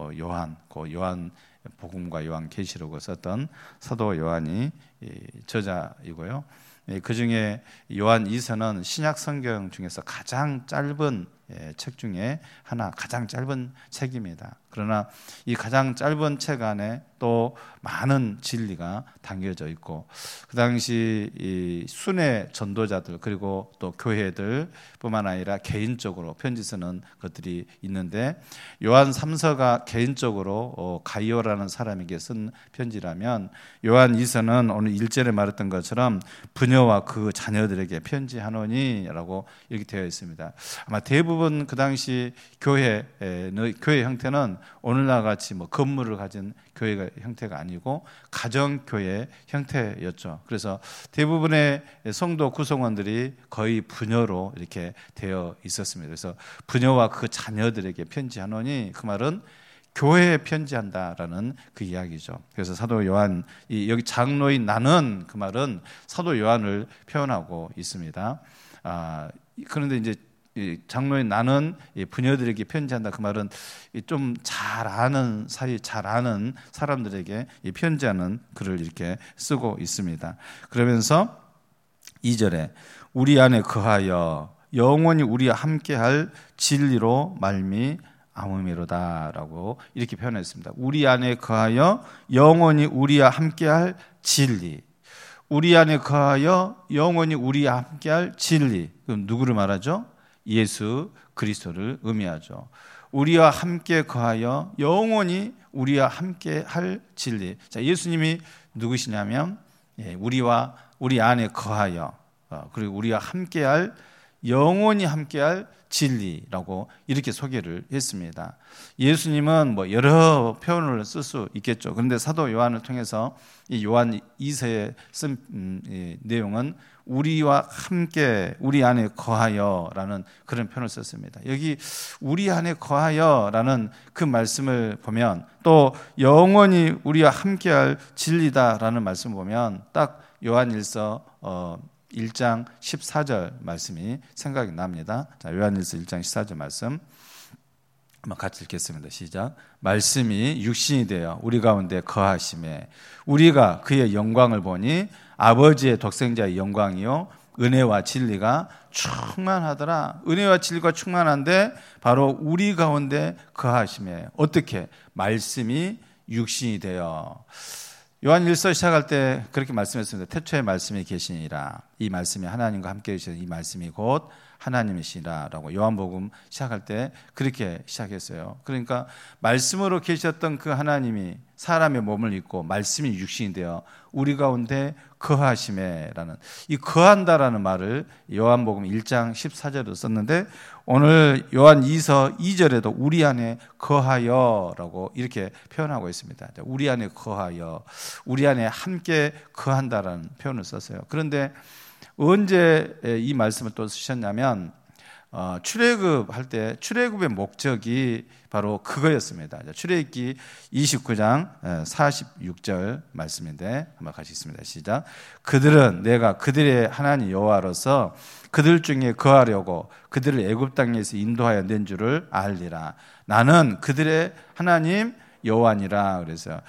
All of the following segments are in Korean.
요한, 그 요한 복음과 요한 계시록을 썼던 사도 요한이 저자이고요. 그 중에 요한 2서는 신약 성경 중에서 가장 짧은 책 중에 하나, 가장 짧은 책입니다. 그러나 이 가장 짧은 책 안에 또 많은 진리가 담겨져 있고, 그 당시 이 순회 전도자들 그리고 또 교회들 뿐만 아니라 개인적으로 편지 쓰는 것들이 있는데, 요한 3서가 개인적으로 가이오라는 사람에게 쓴 편지라면, 요한 2서는 오늘 1절에 말했던 것처럼 부녀와 그 자녀들에게 편지하노니라고 이렇게 되어 있습니다. 아마 대부분 그 당시 교회 형태는 오늘날 같이 뭐 건물을 가진 교회 형태가 아니고 가정교회 형태였죠. 그래서 대부분의 성도 구성원들이 거의 부녀로 이렇게 되어 있었습니다. 그래서 부녀와 그 자녀들에게 편지하노니, 그 말은 교회에 편지한다라는 그 이야기죠. 그래서 사도 요한, 여기 장로인 나는, 그 말은 사도 요한을 표현하고 있습니다. 그런데 이제 장로인 나는 부녀들에게 편지한다, 그 말은 좀 잘 아는 사이, 잘 아는 사람들에게 편지하는 글을 이렇게 쓰고 있습니다. 그러면서 2절에 우리 안에 거하여 영원히 우리와 함께할 진리로 말미암음이로다라고 이렇게 표현했습니다. 우리 안에 거하여 영원히 우리와 함께할 진리. 우리 안에 거하여 영원히 우리와 함께할 진리. 그럼 누구를 말하죠? 예수 그리스도를 의미하죠. 우리와 함께 거하여 영원히 우리와 함께 할 진리. 자, 예수님이 누구시냐면 우리 안에 거하여 그리고 우리와 함께 할 영원히 함께 할 진리라고 이렇게 소개를 했습니다. 예수님은 뭐 여러 표현을 쓸 수 있겠죠. 그런데 사도 요한을 통해서 이 요한 2서에 쓴 내용은 우리와 함께 우리 안에 거하여라는 그런 표현을 썼습니다. 여기 우리 안에 거하여라는 그 말씀을 보면, 또 영원히 우리와 함께할 진리다라는 말씀을 보면 딱 요한 1서 1장 14절 말씀이 생각이 납니다. 자, 요한일서 1장 14절 말씀 한번 같이 읽겠습니다. 시작. 말씀이 육신이 되어 우리 가운데 거하심에 우리가 그의 영광을 보니 아버지의 독생자의 영광이요 은혜와 진리가 충만하더라. 은혜와 진리가 충만한데 바로 우리 가운데 거하심에, 어떻게? 말씀이 육신이 되어. 요한 1서 시작할 때 그렇게 말씀했습니다. 태초에 말씀이 계시니라. 이 말씀이 하나님과 함께 계시는 이 말씀이 곧 하나님이시라 라고 요한복음 시작할 때 그렇게 시작했어요. 그러니까 말씀으로 계셨던 그 하나님이 사람의 몸을 입고 말씀이 육신이 되어 우리 가운데 거하심에라는, 이 거한다라는 말을 요한복음 1장 14절로 썼는데 오늘 요한 2서 2절에도 우리 안에 거하여라고 이렇게 표현하고 있습니다. 우리 안에 거하여, 우리 안에 함께 거한다라는 표현을 썼어요. 그런데 언제 이 말씀을 또 쓰셨냐면 출애굽할 때 출애굽의 목적이 바로 그거였습니다. 출애굽기 29장 46절 말씀인데 한번 같이 읽습니다. 시작. 그들은 내가 그들의 하나님 여호와로서 그들 중에 거하려고 그들을 애굽 땅에서 인도하여 낸 줄을 알리라. 나는 그들의 하나님 여호와니라. 그래서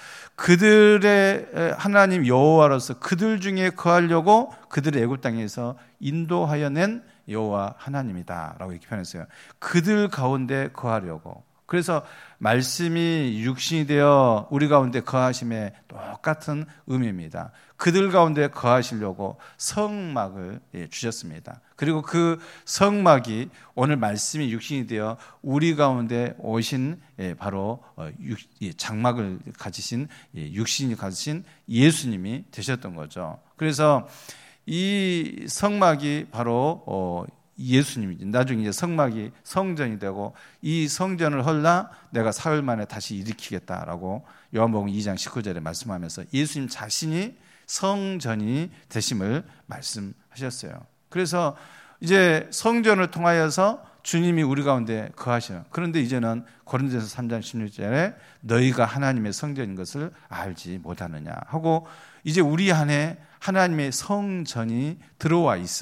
그들의 하나님 여호와로서 그들 중에 거하려고 그들의 애굽 땅에서 인도하여 낸 여호와 하나님이다 라고 이렇게 표현했어요. 그들 가운데 거하려고. 그래서 말씀이 육신이 되어 우리 가운데 거하심에 똑같은 의미입니다. 그들 가운데 거하시려고 성막을 주셨습니다. 그리고 그 성막이 오늘 말씀이 육신이 되어 우리 가운데 오신 바로 장막을 가지신, 육신이 가지신 예수님이 되셨던 거죠. 그래서 이 성막이 바로 예수님이지. 나중에 이제 성막이 성전이 되고 이 성전을 헐라 내가 사흘 만에 다시 일으키겠다라고 요한복음 2장 19절에 말씀하면서 예수님 자신이 성전이 되심을 말씀하셨어요. 그래서 이제 성전을 통하여서 주님이 우리 가운데 거하셔요. 그런데 이제는 고린도전서 3장 16절에 너희가 하나님의 성전인 것을 알지 못하느냐 하고, 이제 우리 안에 하나님의 성전이 들어와 있음,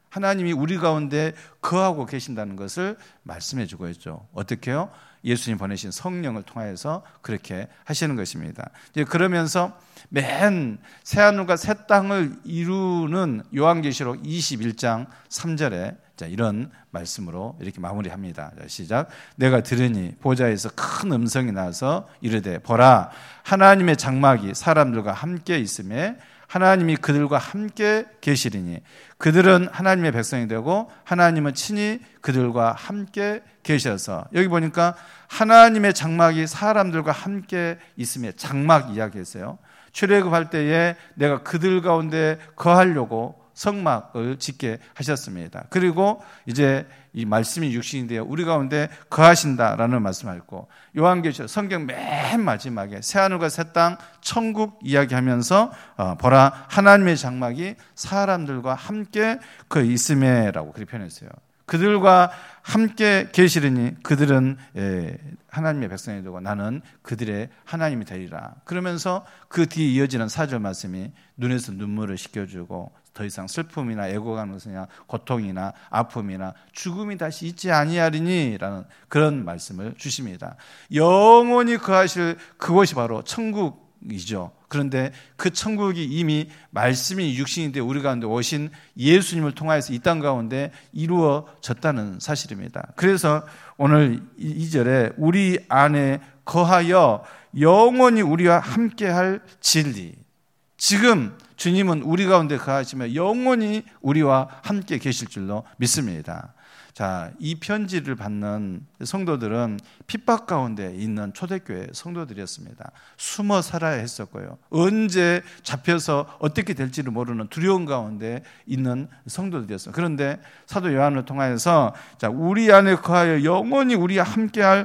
하나님이 우리 가운데 거하고 계신다는 것을 말씀해 주고 있죠. 어떻게요? 예수님 보내신 성령을 통하여서 그렇게 하시는 것입니다. 이제 그러면서 맨 새하늘과 새 땅을 이루는 요한계시록 21장 3절에 이런 말씀으로 이렇게 마무리합니다. 시작. 내가 들으니 보좌에서 큰 음성이 나서 이르되 보라 하나님의 장막이 사람들과 함께 있음에 하나님이 그들과 함께 계시리니 그들은 하나님의 백성이 되고 하나님은 친히 그들과 함께 계셔서, 여기 보니까 하나님의 장막이 사람들과 함께 있음에 장막 이야기했어요. 출애굽할 때에 내가 그들 가운데 거하려고 성막을 짓게 하셨습니다. 그리고 이제 이 말씀이 육신이 되어 우리 가운데 거하신다라는 말씀하셨고, 요한계시록 성경 맨 마지막에 새하늘과 새 땅 천국 이야기하면서 보라 하나님의 장막이 사람들과 함께 그 있음에라고 그렇게 표현했어요. 그들과 함께 계시리니 그들은 하나님의 백성이 되고 나는 그들의 하나님이 되리라. 그러면서 그 뒤에 이어지는 4절 말씀이 눈에서 눈물을 씻겨주고 더 이상 슬픔이나 애고감이나 고통이나 아픔이나 죽음이 다시 있지 아니하리니 라는 그런 말씀을 주십니다. 영원히 거하실 그곳이 바로 천국이죠. 그런데 그 천국이 이미 말씀이 육신이 되어 우리 가운데 오신 예수님을 통하여서 이 땅 가운데 이루어졌다는 사실입니다. 그래서 오늘 2절에 우리 안에 거하여 영원히 우리와 함께할 진리, 지금 주님은 우리 가운데 거하시며 영원히 우리와 함께 계실 줄로 믿습니다. 자, 이 편지를 받는 성도들은 핍박 가운데 있는 초대교회 성도들이었습니다. 숨어 살아야 했었고요. 언제 잡혀서 어떻게 될지를 모르는 두려움 가운데 있는 성도들이었어요. 그런데 사도 요한을 통하여서 자, 우리 안에 거하여 영원히 우리와 함께할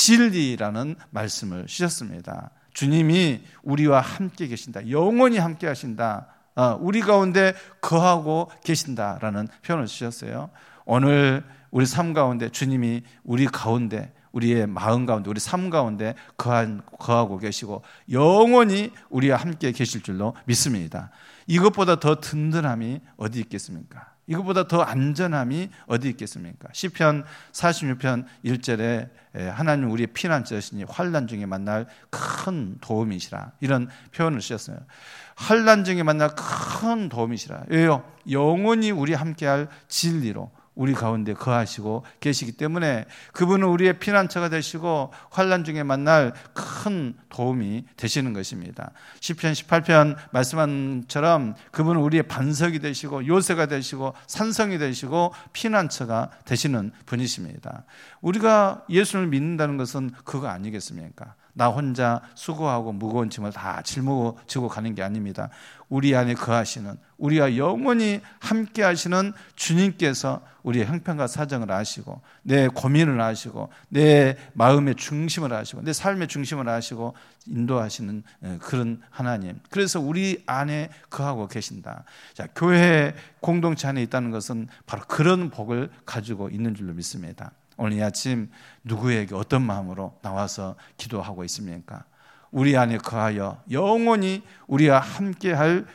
진리라는 말씀을 주셨습니다. 주님이 우리와 함께 계신다. 영원히 함께 하신다. 우리 가운데 거하고 계신다라는 표현을 주셨어요. 오늘 우리 삶 가운데 주님이 우리 가운데, 우리의 마음 가운데, 우리 삶 가운데 거하고 계시고 영원히 우리와 함께 계실 줄로 믿습니다. 이것보다 더 든든함이 어디 있겠습니까? 이것보다 더 안전함이 어디 있겠습니까? 시편 46편 1절에 하나님 우리의 피난처시니 환난 중에 만날 큰 도움이시라, 이런 표현을 쓰셨어요. 환난 중에 만날 큰 도움이시라. 왜요? 영원히 우리 함께할 진리로 우리 가운데 거하시고 계시기 때문에 그분은 우리의 피난처가 되시고 환난 중에 만날 큰 도움이 되시는 것입니다. 시편 18편 말씀한 처럼 그분은 우리의 반석이 되시고 요새가 되시고 산성이 되시고 피난처가 되시는 분이십니다. 우리가 예수를 믿는다는 것은 그거 아니겠습니까? 나 혼자 수고하고 무거운 짐을 다 짊어지고 가는 게 아닙니다. 우리 안에 거하시는, 우리와 영원히 함께 하시는 주님께서 우리의 형편과 사정을 아시고 내 고민을 아시고 내 마음의 중심을 아시고 내 삶의 중심을 아시고 인도하시는 그런 하나님. 그래서 우리 안에 거하고 계신다. 자, 교회 공동체 안에 있다는 것은 바로 그런 복을 가지고 있는 줄로 믿습니다. 오늘 이 아침 누구에게 어떤 마음으로 나와서 기도하고 있습니까? 우리 안에 거하여 영원히 우리와 함께할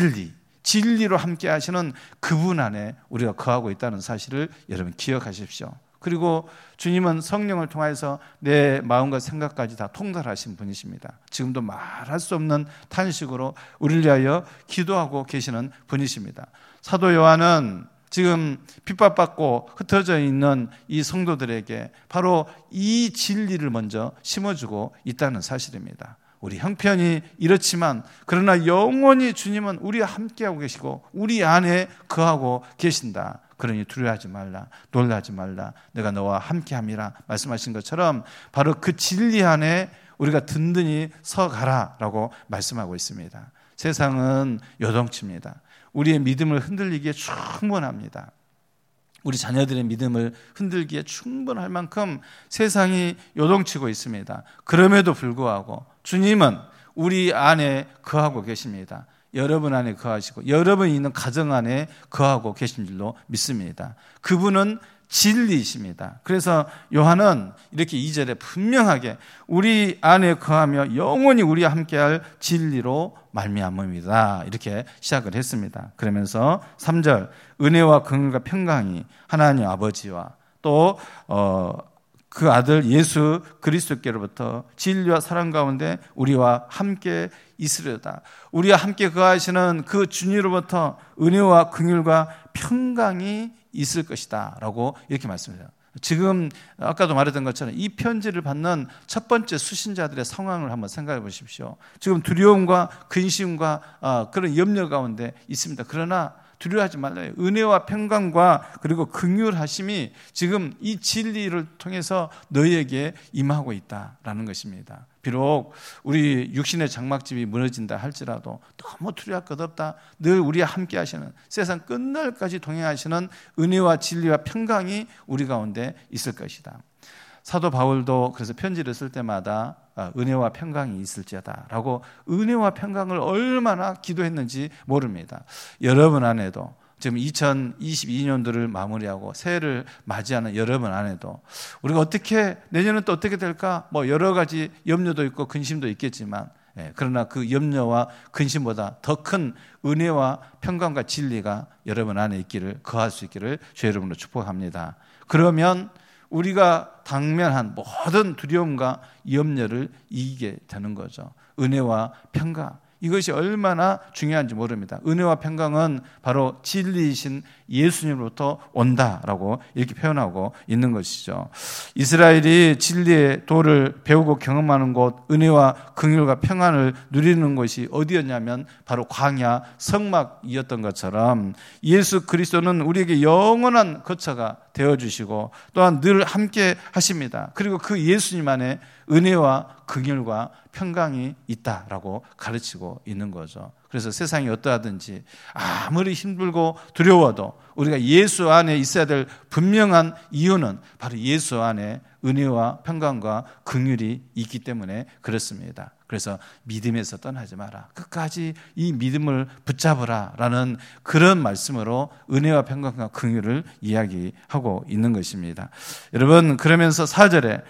진리로 함께 하시는 그분 안에 우리가 거하고 있다는 사실을 여러분 기억하십시오. 그리고 주님은 성령을 통해서 내 마음과 생각까지 다 통달하신 분이십니다. 지금도 말할 수 없는 탄식으로 우리를 위하여 기도하고 계시는 분이십니다. 사도 요한은 지금 핍박받고 흩어져 있는 이 성도들에게 바로 이 진리를 먼저 심어주고 있다는 사실입니다. 우리 형편이 이렇지만 그러나 영원히 주님은 우리와 함께하고 계시고 우리 안에 거하고 계신다. 그러니 두려워하지 말라, 놀라지 말라, 내가 너와 함께함이라 말씀하신 것처럼 바로 그 진리 안에 우리가 든든히 서가라라고 말씀하고 있습니다. 세상은 요동칩니다. 우리의 믿음을 흔들리기에 충분합니다. 우리 자녀들의 믿음을 흔들기에 충분할 만큼 세상이 요동치고 있습니다. 그럼에도 불구하고 주님은 우리 안에 거하고 계십니다. 여러분 안에 거하시고 여러분이 있는 가정 안에 거하고 계신 줄로 믿습니다. 그분은 진리이십니다. 그래서 요한은 이렇게 2절에 분명하게 우리 안에 거하며 영원히 우리와 함께할 진리로 말미암음이다 이렇게 시작을 했습니다. 그러면서 3절 은혜와 긍휼과 평강이 하나님 아버지와 또 그 아들 예수 그리스도께로부터 진리와 사랑 가운데 우리와 함께 있으려다. 우리와 함께 거하시는 그 주님으로부터 은혜와 긍휼과 평강이 있을 것이다 라고 이렇게 말씀해요. 지금 아까도 말했던 것처럼 이 편지를 받는 첫 번째 수신자들의 상황을 한번 생각해 보십시오. 지금 두려움과 근심과 그런 염려 가운데 있습니다. 그러나 두려워하지 말라요. 은혜와 평강과 그리고 긍휼하심이 지금 이 진리를 통해서 너희에게 임하고 있다라는 것입니다. 비록 우리 육신의 장막집이 무너진다 할지라도 너무 두려워할 것 없다. 늘 우리와 함께 하시는 세상 끝날까지 동행하시는 은혜와 진리와 평강이 우리 가운데 있을 것이다. 사도 바울도 그래서 편지를 쓸 때마다 은혜와 평강이 있을지어다 라고 은혜와 평강을 얼마나 기도했는지 모릅니다. 여러분 안에도 지금 2022년도를 마무리하고 새해를 맞이하는 여러분 안에도 우리가 어떻게 내년은 또 어떻게 될까 뭐 여러 가지 염려도 있고 근심도 있겠지만 그러나 그 염려와 근심보다 더 큰 은혜와 평강과 진리가 여러분 안에 있기를 거할 수 있기를 주 여러분으로 축복합니다. 그러면 우리가 당면한 모든 두려움과 염려를 이기게 되는 거죠. 은혜와 평강, 이것이 얼마나 중요한지 모릅니다. 은혜와 평강은 바로 진리이신 예수님으로부터 온다라고 이렇게 표현하고 있는 것이죠. 이스라엘이 진리의 도를 배우고 경험하는 곳, 은혜와 긍휼과 평안을 누리는 곳이 어디였냐면 바로 광야 성막이었던 것처럼 예수 그리스도는 우리에게 영원한 거처가 되어주시고 또한 늘 함께 하십니다. 그리고 그 예수님 안에 은혜와 긍휼과 평강이 있다라고 가르치고 있는 거죠. 그래서 세상이 어떠하든지 아무리 힘들고 두려워도 우리가 예수 안에 있어야 될 분명한 이유는 바로 예수 안에 은혜와 평강과 긍휼이 있기 때문에 그렇습니다. 그래서 믿음에서 떠나지 마라. 끝까지 이 믿음을 붙잡으라 라는 그런 말씀으로 은혜와 평강과 긍휼을 이야기하고 있는 것입니다. 여러분 그러면서 4절에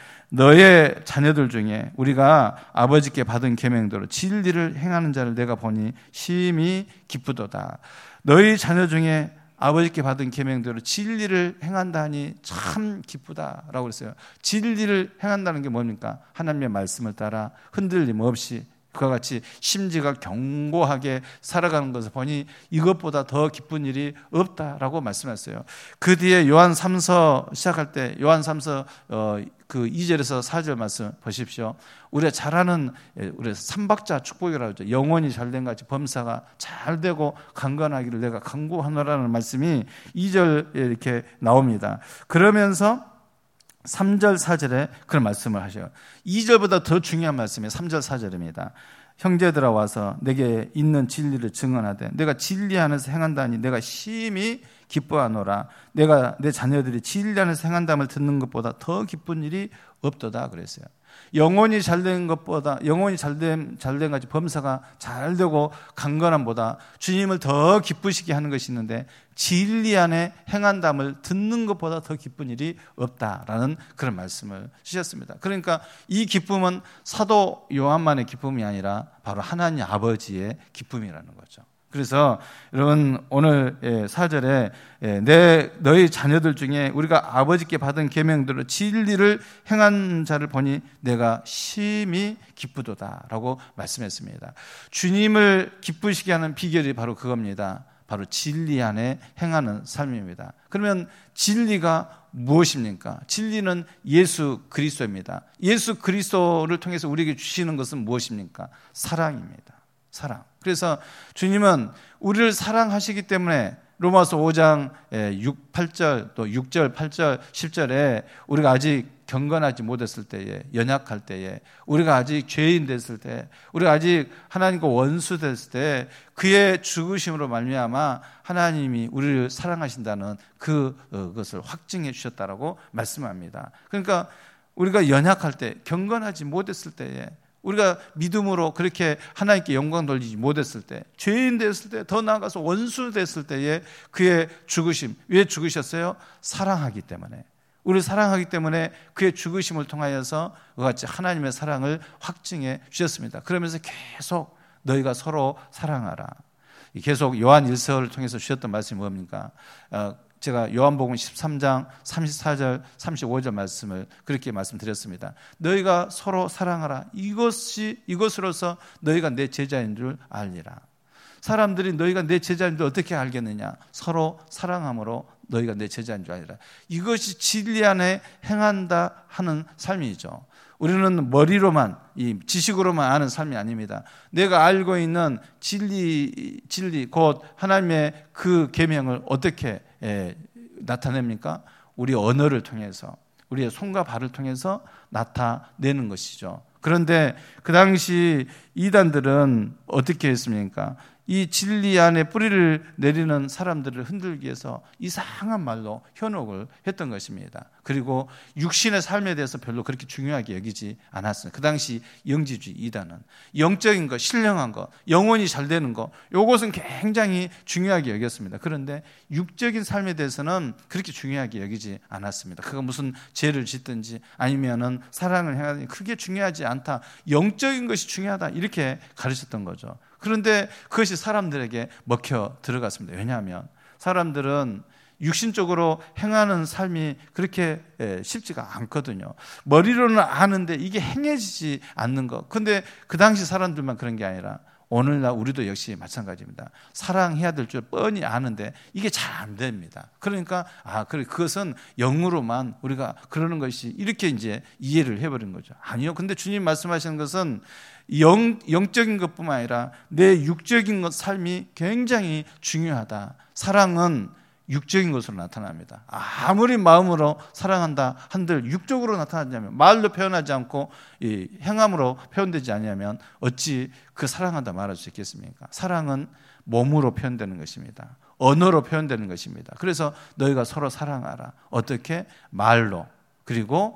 너의 자녀들 중에 우리가 아버지께 받은 계명대로 진리를 행하는 자를 내가 보니 심히 기쁘도다. 너희 자녀 중에 아버지께 받은 계명대로 진리를 행한다니 참 기쁘다라고 그랬어요. 진리를 행한다는 게 뭡니까? 하나님의 말씀을 따라 흔들림 없이 그와 같이 심지가 견고하게 살아가는 것을 보니 이것보다 더 기쁜 일이 없다라고 말씀했어요. 그 뒤에 요한 3서 시작할 때 요한 3서 그 2절에서 4절 말씀 보십시오. 우리가 잘 아는 우리 삼박자 축복이라고 하죠. 영원히 잘된 같이 범사가 잘 되고 강건하기를 내가 간구하노라는 말씀이 2절에 이렇게 나옵니다. 그러면서 3절 4절에 그런 말씀을 하셔요. 2절보다 더 중요한 말씀이 3절 4절입니다. 형제들아 와서 내게 있는 진리를 증언하되 내가 진리 안에서 행한다니 내가 심히 기뻐하노라. 내가 내 자녀들이 진리 안에서 행한담을 듣는 것보다 더 기쁜 일이 없도다 그랬어요. 영혼이 잘된 것보다 영혼이 잘된 같이 범사가 잘되고 강건함보다 주님을 더 기쁘시게 하는 것이 있는데 진리 안에 행한담을 듣는 것보다 더 기쁜 일이 없다라는 그런 말씀을 주셨습니다. 그러니까 이 기쁨은 사도 요한만의 기쁨이 아니라 바로 하나님 아버지의 기쁨이라는 거죠. 그래서 여러분 오늘 4절에 너희 자녀들 중에 우리가 아버지께 받은 계명대로 진리를 행한 자를 보니 내가 심히 기쁘도다라고 말씀했습니다. 주님을 기쁘시게 하는 비결이 바로 그겁니다. 바로 진리 안에 행하는 삶입니다. 그러면 진리가 무엇입니까? 진리는 예수 그리스도입니다. 예수 그리스도를 통해서 우리에게 주시는 것은 무엇입니까? 사랑입니다. 사랑. 그래서 주님은 우리를 사랑하시기 때문에 로마서 5장 8절 또 6절 8절 10절에 우리가 아직 경건하지 못했을 때에 연약할 때에 우리가 아직 죄인 됐을 때 우리가 아직 하나님과 원수 됐을 때 그의 죽으심으로 말미암아 하나님이 우리를 사랑하신다는 그것을 확증해 주셨다라고 말씀합니다. 그러니까 우리가 연약할 때 경건하지 못했을 때에 우리가 믿음으로 그렇게 하나님께 영광 돌리지 못했을 때, 죄인 됐을 때, 더 나아가서 원수 됐을 때에 그의 죽으심, 왜 죽으셨어요? 사랑하기 때문에. 우리를 사랑하기 때문에 그의 죽으심을 통하여서 그와 같이 하나님의 사랑을 확증해 주셨습니다. 그러면서 계속 너희가 서로 사랑하라. 계속 요한 1서를 통해서 주셨던 말씀이 뭡니까? 제가 요한복음 13장 34절 35절 말씀을 그렇게 말씀드렸습니다. 너희가 서로 사랑하라. 이것으로서 너희가 내 제자인 줄 알리라. 사람들이 너희가 내 제자인 줄 어떻게 알겠느냐? 서로 사랑함으로 너희가 내 제자인 줄 알리라. 이것이 진리 안에 행한다 하는 삶이죠. 우리는 머리로만, 이 지식으로만 아는 삶이 아닙니다. 내가 알고 있는 진리 곧 하나님의 그 계명을 어떻게 나타냅니까? 우리 언어를 통해서, 우리의 손과 발을 통해서 나타내는 것이죠. 그런데 그 당시 이단들은 어떻게 했습니까? 이 진리 안에 뿌리를 내리는 사람들을 흔들기 위해서 이상한 말로 현혹을 했던 것입니다. 그리고 육신의 삶에 대해서 별로 그렇게 중요하게 여기지 않았습니다. 그 당시 영지주의 이단은 영적인 것, 신령한 것, 영혼이 잘 되는 것, 이것은 굉장히 중요하게 여겼습니다. 그런데 육적인 삶에 대해서는 그렇게 중요하게 여기지 않았습니다. 그가 무슨 죄를 짓든지 아니면은 사랑을 행하든지 그게 중요하지 않다. 영적인 것이 중요하다. 이렇게 가르쳤던 거죠. 그런데 그것이 사람들에게 먹혀 들어갔습니다. 왜냐하면 사람들은 육신적으로 행하는 삶이 그렇게 쉽지가 않거든요. 머리로는 아는데 이게 행해지지 않는 것. 그런데 그 당시 사람들만 그런 게 아니라 오늘날 우리도 역시 마찬가지입니다. 사랑해야 될 줄 뻔히 아는데 이게 잘 안 됩니다. 그러니까 그것은 영으로만 우리가 그러는 것이 이렇게 이제 이해를 해버린 거죠. 아니요. 근데 주님 말씀하시는 것은 영적인 것뿐만 아니라 내 육적인 것 삶이 굉장히 중요하다. 사랑은 육적인 것으로 나타납니다. 아무리 마음으로 사랑한다 한들 육적으로 나타나냐면 말로 표현하지 않고 이 행함으로 표현되지 않냐면 어찌 그 사랑한다 말할 수 있겠습니까? 사랑은 몸으로 표현되는 것입니다. 언어로 표현되는 것입니다. 그래서 너희가 서로 사랑하라. 어떻게? 말로 그리고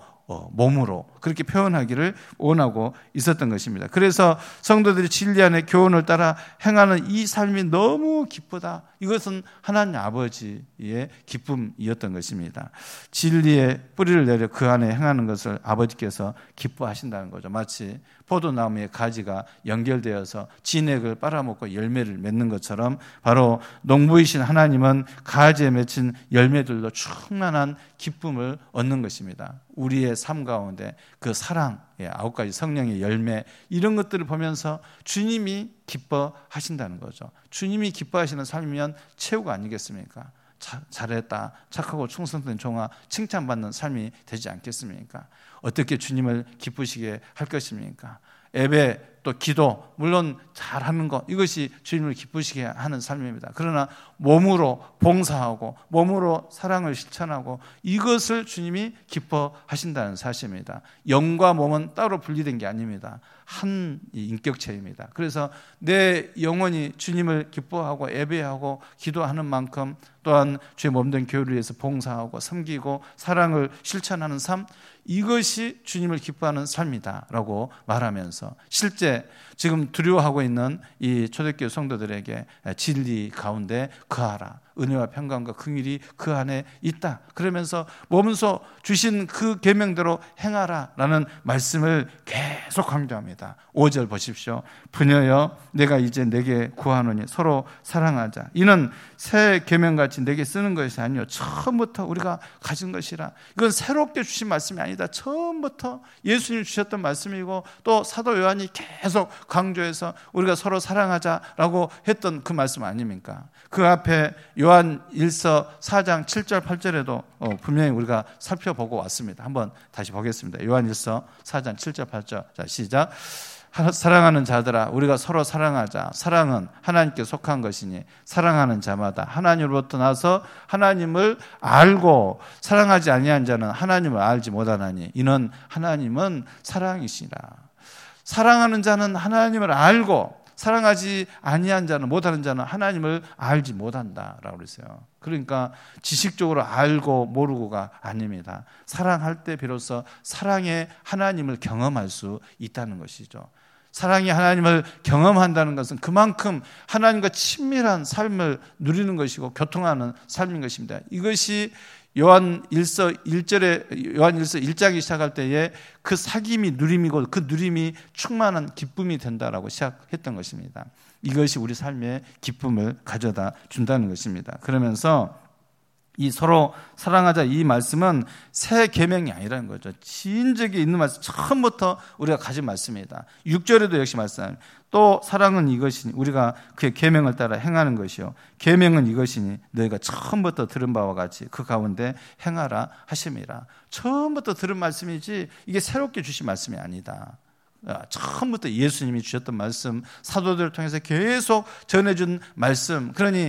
몸으로 그렇게 표현하기를 원하고 있었던 것입니다. 그래서 성도들이 진리 안에 교훈을 따라 행하는 이 삶이 너무 기쁘다. 이것은 하나님 아버지의 기쁨이었던 것입니다. 진리의 뿌리를 내려 그 안에 행하는 것을 아버지께서 기뻐하신다는 거죠. 마치 포도나무의 가지가 연결되어서 진액을 빨아먹고 열매를 맺는 것처럼 바로 농부이신 하나님은 가지에 맺힌 열매들로 충만한 기쁨을 얻는 것입니다. 우리의 삶 가운데 그 사랑, 9가지 성령의 열매 이런 것들을 보면서 주님이 기뻐하신다는 거죠. 주님이 기뻐하시는 삶이면 최후가 아니겠습니까? 잘했다, 착하고 충성된 종아 칭찬받는 삶이 되지 않겠습니까? 어떻게 주님을 기쁘시게 할 것입니까? 예배 또 기도 물론 잘하는 것 이것이 주님을 기쁘시게 하는 삶입니다. 그러나 몸으로 봉사하고 몸으로 사랑을 실천하고 이것을 주님이 기뻐하신다는 사실입니다. 영과 몸은 따로 분리된 게 아닙니다. 한 인격체입니다. 그래서 내 영혼이 주님을 기뻐하고 예배하고 기도하는 만큼 또한 주의 몸된 교회를 위해서 봉사하고 섬기고 사랑을 실천하는 삶 이것이 주님을 기뻐하는 삶이다라고 말하면서 실제 지금 두려워하고 있는 이 초대교회 성도들에게 진리 가운데 거하라. 은혜와 평강과 긍휼이 그 안에 있다. 그러면서 몸소 주신 그 계명대로 행하라라는 말씀을 계속 강조합니다. 5절 보십시오. 부녀여 내가 이제 내게 구하노니 서로 사랑하자. 이는 새 계명같이 내게 쓰는 것이 아니요 처음부터 우리가 가진 것이라. 이건 새롭게 주신 말씀이 아니다. 처음부터 예수님이 주셨던 말씀이고 또 사도 요한이 계속 강조해서 우리가 서로 사랑하자라고 했던 그 말씀 아닙니까? 그 앞에 요한 1서 4장 7절 8절에도 분명히 우리가 살펴보고 왔습니다. 한번 다시 보겠습니다. 요한 1서 4장 7절 8절. 자, 시작. 사랑하는 자들아 우리가 서로 사랑하자. 사랑은 하나님께 속한 것이니 사랑하는 자마다 하나님으로부터 나서 하나님을 알고 사랑하지 아니한 자는 하나님을 알지 못하나니 이는 하나님은 사랑이시라. 사랑하는 자는 하나님을 알고 사랑하지 아니한 자는, 못하는 자는 하나님을 알지 못한다라고 그랬어요. 그러니까 지식적으로 알고 모르고가 아닙니다. 사랑할 때 비로소 사랑의 하나님을 경험할 수 있다는 것이죠. 사랑이 하나님을 경험한다는 것은 그만큼 하나님과 친밀한 삶을 누리는 것이고 교통하는 삶인 것입니다. 이것이 요한 1장이 시작할 때에 그 사귐이 누림이고 그 누림이 충만한 기쁨이 된다라고 시작했던 것입니다. 이것이 우리 삶의 기쁨을 가져다 준다는 것입니다. 그러면서 이 서로 사랑하자 이 말씀은 새 계명이 아니라는 거죠. 지인적에 있는 말씀, 처음부터 우리가 가진 말씀입니다. 6절에도 역시 말씀합니다. 또 사랑은 이것이니 우리가 그의 계명을 따라 행하는 것이요 계명은 이것이니 너희가 처음부터 들은 바와 같이 그 가운데 행하라 하심이라. 처음부터 들은 말씀이지 이게 새롭게 주신 말씀이 아니다. 처음부터 예수님이 주셨던 말씀, 사도들을 통해서 계속 전해준 말씀. 그러니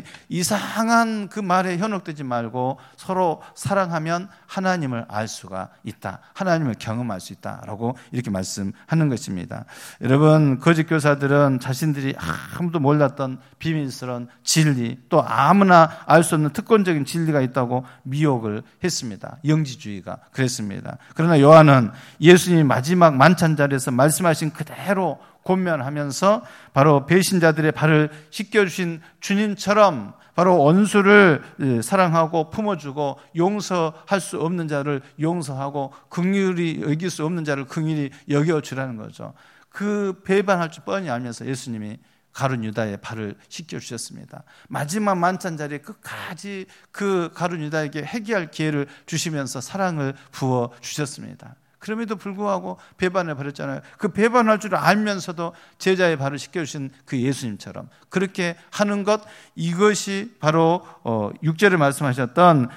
이상한 그 말에 현혹되지 말고 서로 사랑하면 하나님을 알 수가 있다, 하나님을 경험할 수 있다라고 이렇게 말씀하는 것입니다. 여러분, 거짓 교사들은 자신들이 아무도 몰랐던 비밀스러운 진리, 또 아무나 알 수 없는 특권적인 진리가 있다고 미혹을 했습니다. 영지주의가 그랬습니다. 그러나 요한은 예수님이 마지막 만찬 자리에서 말씀하신 그대로 권면하면서 바로 배신자들의 발을 씻겨주신 주님처럼 바로 원수를 사랑하고 품어주고 용서할 수 없는 자를 용서하고 긍휼히 여길 수 없는 자를 긍휼히 여겨주라는 거죠. 그 배반할 줄 뻔히 알면서 예수님이 가룟 유다의 발을 씻겨주셨습니다. 마지막 만찬 자리에 끝까지 그 가룟 유다에게 회개할 기회를 주시면서 사랑을 부어주셨습니다. 그럼에도 불구하고 배반해 버렸잖아요. 그 배반할 줄 알면서도 제자의 발을 씻겨주신 그 예수님처럼 그렇게 하는 것, 이것이 바로 6절에 말씀하셨던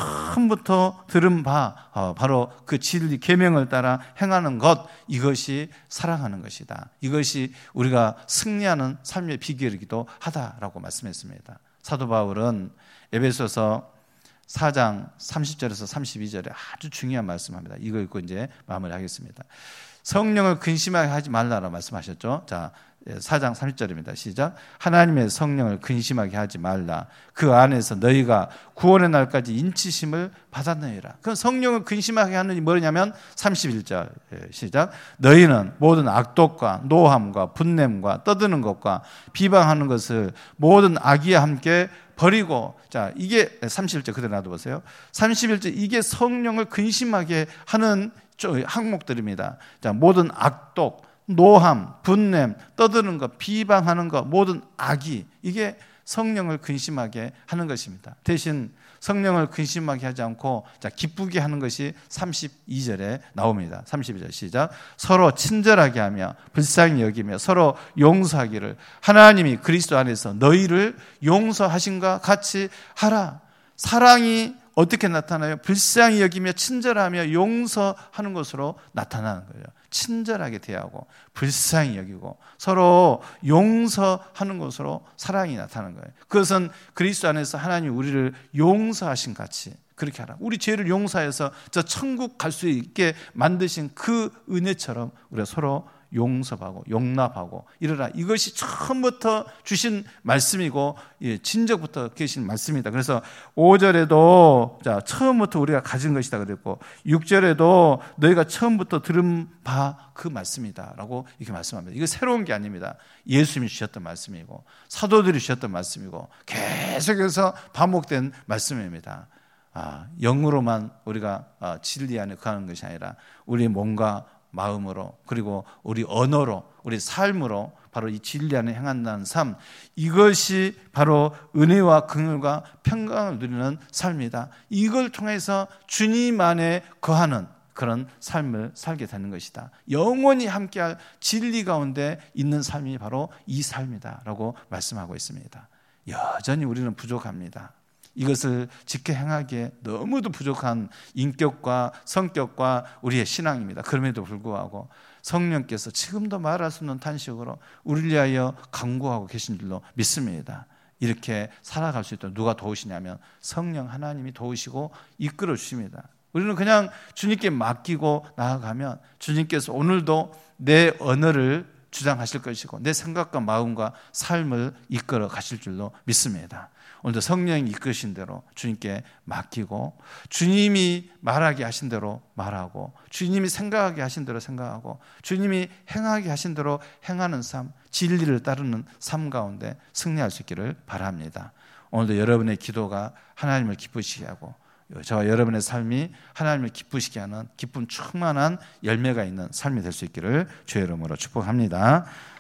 처음부터 들은 바, 바로 그 진리 계명을 따라 행하는 것, 이것이 사랑하는 것이다. 이것이 우리가 승리하는 삶의 비결이기도 하다라고 말씀했습니다. 사도 바울은 에베소서 4장 30절에서 32절에 아주 중요한 말씀합니다. 이거 읽고 이제 마무리하겠습니다. 성령을 근심하게 하지 말라라고 말씀하셨죠. 자, 4장 30절입니다. 시작. 하나님의 성령을 근심하게 하지 말라. 그 안에서 너희가 구원의 날까지 인치심을 받았느니라. 그 성령을 근심하게 하는 게 뭐냐면 31절 시작. 너희는 모든 악독과 노함과 분냄과 떠드는 것과 비방하는 것을 모든 악의와 함께 버리고, 자, 이게 31절 그대로 놔둬보세요. 31절, 이게 성령을 근심하게 하는 항목들입니다. 자, 모든 악독, 노함, 분냄, 떠드는 것, 비방하는 것, 모든 악의, 이게 성령을 근심하게 하는 것입니다. 대신 성령을 근심하게 하지 않고 자, 기쁘게 하는 것이 32절에 나옵니다. 32절 시작. 서로 친절하게 하며 불쌍히 여기며 서로 용서하기를 하나님이 그리스도 안에서 너희를 용서하신과 같이 하라. 사랑이 어떻게 나타나요? 불쌍히 여기며 친절하며 용서하는 것으로 나타나는 거예요. 친절하게 대하고 불쌍히 여기고 서로 용서하는 것으로 사랑이 나타나는 거예요. 그것은 그리스도 안에서 하나님이 우리를 용서하신 같이 그렇게 하라. 우리 죄를 용서해서 저 천국 갈 수 있게 만드신 그 은혜처럼 우리가 서로 용서하고 용납하고 이러라. 이것이 처음부터 주신 말씀이고 진적부터 계신 말씀입니다. 그래서 5절에도 자, 처음부터 우리가 가진 것이다 그랬고 6절에도 너희가 처음부터 들은 바 그 말씀이다 라고 이렇게 말씀합니다. 이거 새로운 게 아닙니다. 예수님이 주셨던 말씀이고 사도들이 주셨던 말씀이고 계속해서 반복된 말씀입니다. 영으로만 우리가 진리 안에 거하는 것이 아니라 우리 몸과 마음으로 그리고 우리 언어로 우리 삶으로 바로 이 진리 안에 행한다는 삶, 이것이 바로 은혜와 긍휼과 평강을 누리는 삶이다. 이걸 통해서 주님 안에 거하는 그런 삶을 살게 되는 것이다. 영원히 함께할 진리 가운데 있는 삶이 바로 이 삶이다 라고 말씀하고 있습니다. 여전히 우리는 부족합니다. 이것을 지켜 행하기에 너무도 부족한 인격과 성격과 우리의 신앙입니다. 그럼에도 불구하고 성령께서 지금도 말할 수 없는 탄식으로 우리를 위하여 간구하고 계신 줄로 믿습니다. 이렇게 살아갈 수 있도록 누가 도우시냐면 성령 하나님이 도우시고 이끌어 주십니다. 우리는 그냥 주님께 맡기고 나아가면 주님께서 오늘도 내 언어를 주장하실 것이고 내 생각과 마음과 삶을 이끌어 가실 줄로 믿습니다. 오늘도 성령이 이끄신 대로 주님께 맡기고 주님이 말하게 하신 대로 말하고 주님이 생각하게 하신 대로 생각하고 주님이 행하게 하신 대로 행하는 삶, 진리를 따르는 삶 가운데 승리할 수 있기를 바랍니다. 오늘도 여러분의 기도가 하나님을 기쁘시게 하고 저와 여러분의 삶이 하나님을 기쁘시게 하는 기쁨 충만한 열매가 있는 삶이 될 수 있기를 주의 이름으로 축복합니다.